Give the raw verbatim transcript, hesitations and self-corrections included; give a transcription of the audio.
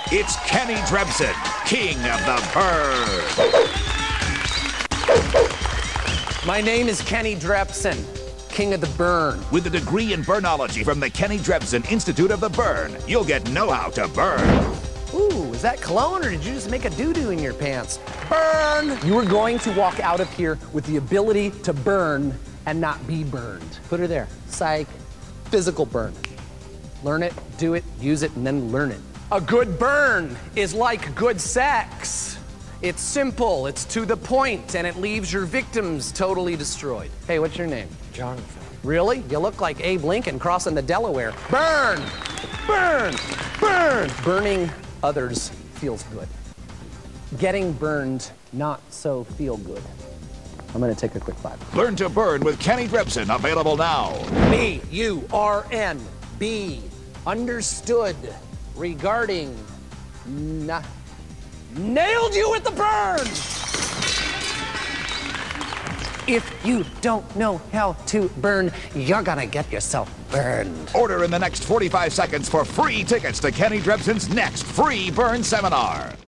It's Kenny Drebsen, king of the burn. My name is Kenny Drebsen, king of the burn. With a degree in burnology from the Kenny Drebsen Institute of the Burn, you'll get know-how to burn. Ooh, is that cologne or did you just make a doo-doo in your pants? Burn! You are going to walk out of here with the ability to burn and not be burned. Put her there. Psych. Physical burn. Learn it, do it, use it, and then learn it. A good burn is like good sex. It's simple, it's to the point, and it leaves your victims totally destroyed. Hey, what's your name? Jonathan. Really? You look like Abe Lincoln crossing the Delaware. Burn! Burn! Burn! Burning others feels good. Getting burned, not so feel good. I'm gonna take a quick five. Learn to burn with Kenny Drebsen, available now. B U R N. B. Understood regarding. Na- Nailed you with the burn! If you don't know how to burn, you're gonna get yourself burned. Order in the next forty-five seconds for free tickets to Kenny Drebsen's next free burn seminar.